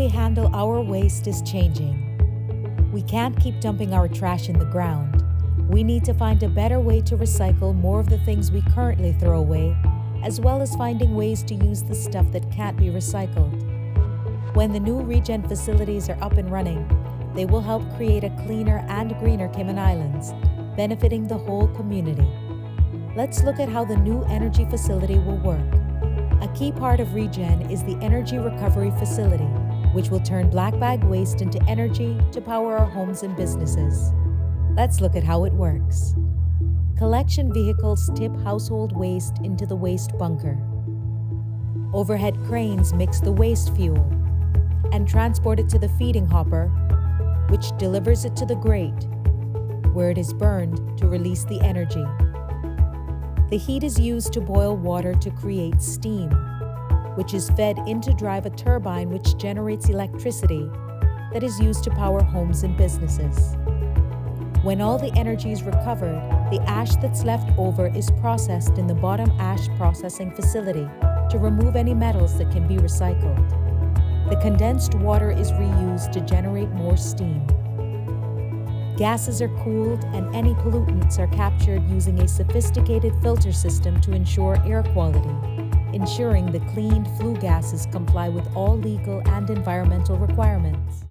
we handle our waste is changing. We can't keep dumping our trash in the ground. We need to find a better way to recycle more of the things we currently throw away, as well as finding ways to use the stuff that can't be recycled. When the new regen facilities are up and running, they will help create a cleaner and greener Cayman Islands, benefiting the whole community. Let's look at how the new energy facility will work. A key part of Regen is the Energy Recovery Facility, which will turn black bag waste into energy to power our homes and businesses. Let's look at how it works. Collection vehicles tip household waste into the waste bunker. Overhead cranes mix the waste fuel and transport it to the feeding hopper, which delivers it to the grate, where it is burned to release the energy. The heat is used to boil water to create steam, which is fed in to drive a turbine which generates electricity that is used to power homes and businesses. When all the energy is recovered, the ash that's left over is processed in the bottom ash processing facility to remove any metals that can be recycled. The condensed water is reused to generate more steam. Gases are cooled and any pollutants are captured using a sophisticated filter system to ensure air quality, ensuring the cleaned flue gases comply with all legal and environmental requirements.